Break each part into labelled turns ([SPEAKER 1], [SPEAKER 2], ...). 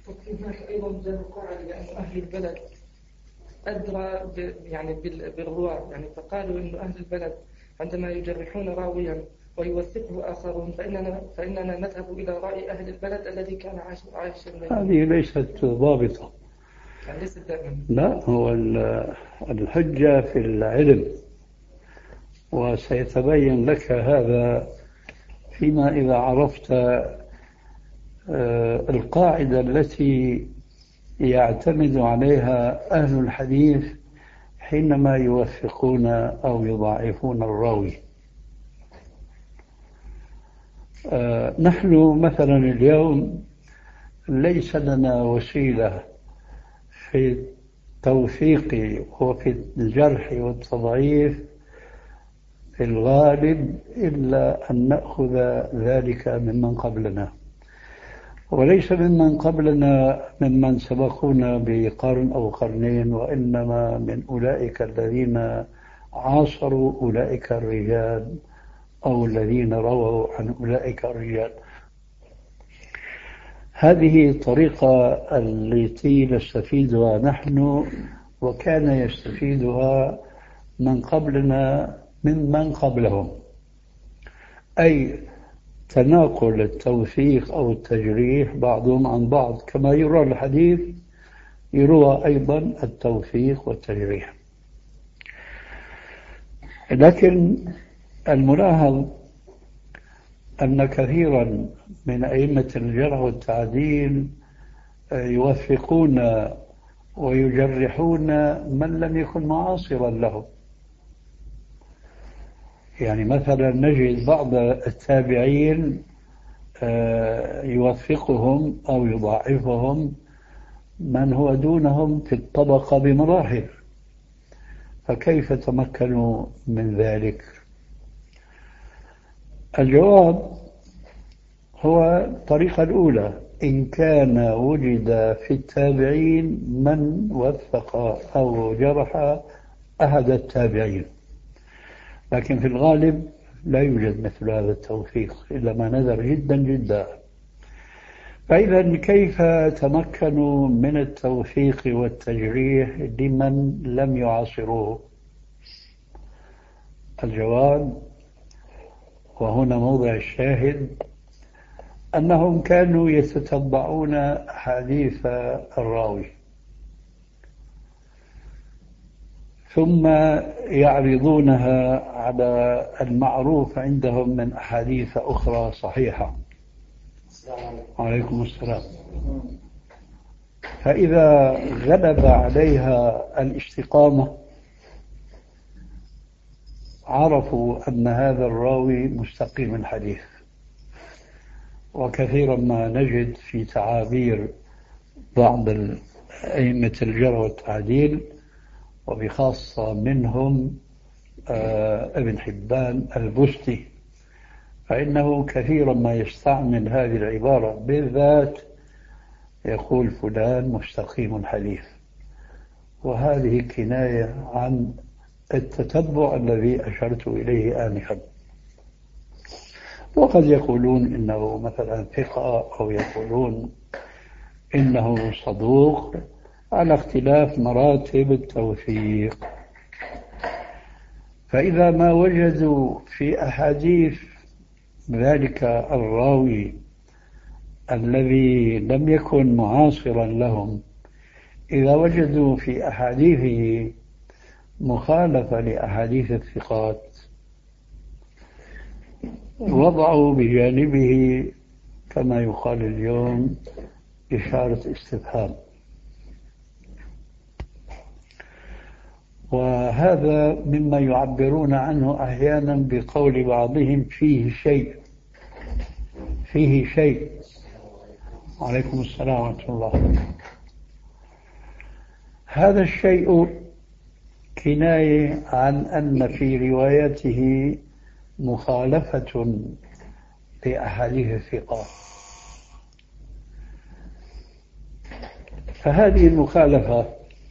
[SPEAKER 1] وفي هناك أيضا زي القاعدة لأن أهل البلد أدرى يعني بالرواة، يعني فقالوا إن أهل البلد عندما يجرحون راويا ويوثقه آخرون فإننا نذهب إلى رأي أهل البلد الذي كان عايشا بينهم.
[SPEAKER 2] هذه ليست ضابطة.
[SPEAKER 1] يعني ليست دائما.
[SPEAKER 2] لا، هو الحجة في العلم، وسيتبين لك هذا فيما إذا عرفت القاعدة التي يعتمد عليها أهل الحديث حينما يوثقون أو يضاعفون الراوي. نحن مثلا اليوم ليس لنا وسيلة في التوثيق وفي الجرح والتضعيف في الغالب إلا أن نأخذ ذلك ممن قبلنا، وليس ممن قبلنا ممن سبقونا بقرن أو قرنين، وإنما من أولئك الذين عاصروا أولئك الرجال أو الذين رووا عن أولئك الرجال. هذه الطريقة التي نستفيدها نحن وكان يستفيدها من قبلنا ممن قبلهم، أي تناقل التوثيق أو التجريح بعضهم عن بعض، كما يروى الحديث يروى أيضا التوثيق والتجريح. لكن الملاحظ أن كثيرا من أئمة الجرح والتعديل يوثقون ويجرحون من لم يكن معاصرا لهم. يعني مثلا نجد بعض التابعين يوثقهم أو يضاعفهم من هو دونهم في الطبقة بمراحل، فكيف تمكنوا من ذلك؟ الجواب هو الطريقة الأولى: إن كان وجد في التابعين من وثق أو جرح أحد التابعين، لكن في الغالب لا يوجد مثل هذا التوثيق إلا ما نذر جدا جدا. فإذا كيف تمكنوا من التوثيق والتجريح لمن لم يعاصروه؟ الجواب، وهنا موضع الشاهد، أنهم كانوا يتتبعون أحاديث الراوي ثم يعرضونها على المعروف عندهم من أحاديث أخرى صحيحة. عليكم السلام. فإذا غلب عليها الاستقامة عرفوا أن هذا الراوي مستقيم الحديث. وكثيرا ما نجد في تعابير بعض أئمة الجرح والتعديل وبخاصة منهم ابن حبان البستي، فإنه كثيرا ما يستعمل هذه العبارة بالذات، يقول فلان مستقيم الحديث، وهذه كناية عن التتبع الذي أشرت إليه آنفا. وقد يقولون إنه مثلا ثقة أو يقولون إنه صدوق على اختلاف مراتب التوثيق. فإذا ما وجدوا في أحاديث ذلك الراوي الذي لم يكن معاصرا لهم، إذا وجدوا في أحاديثه مخالفة لأحاديث الثقات وضعوا بجانبه كما يقال اليوم إشارة استفهام. وهذا مما يعبرون عنه أحيانا بقول بعضهم فيه شيء، فيه شيء. عليكم السلام ورحمة الله. هذا الشيء كناية عن أن في روايته مخالفة لأحاديث الثقات، فهذه المخالفة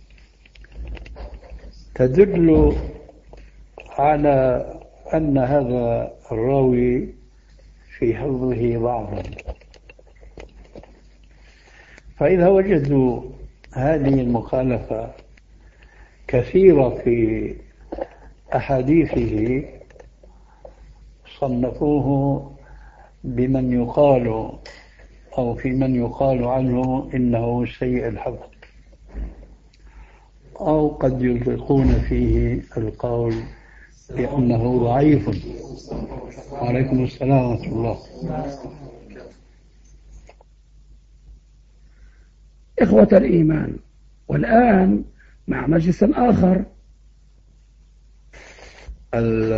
[SPEAKER 2] تدل على أن هذا الراوي في حفظه ضعف، فإذا وجدوا هذه المخالفة كثيرة في أحاديثه صنفوه بمن يقال أو في من يقال عنه إنه سيء الحفظ، أو قد يطلقون فيه القول بأنه ضعيف. وعليكم السلام ورحمة الله.
[SPEAKER 3] إخوة الإيمان، والآن مع مجلس آخر.